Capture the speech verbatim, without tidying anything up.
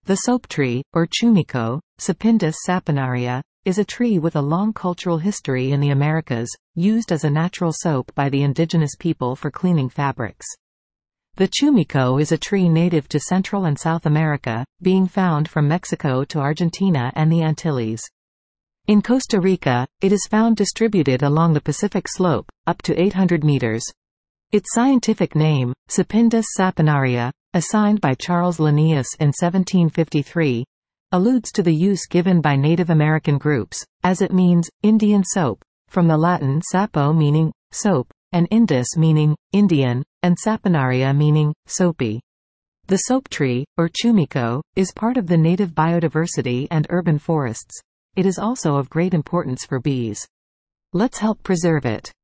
The soap tree, or chumiko, Sapindus saponaria, is a tree with a long cultural history in the Americas, used as a natural soap by the indigenous people for cleaning fabrics. The chumiko is a tree native to Central and South America, being found from Mexico to Argentina and the Antilles. In Costa Rica, it is found distributed along the Pacific slope, up to eight hundred meters. Its scientific name, Sapindus saponaria, assigned by Charles Linnaeus in seventeen fifty-three, alludes to the use given by Native American groups, as it means, Indian soap, from the Latin sapo meaning, soap, and indus meaning, Indian, and saponaria meaning, soapy. The soap tree, or chumiko, is part of the native biodiversity and urban forests. It is also of great importance for bees. Let's help preserve it.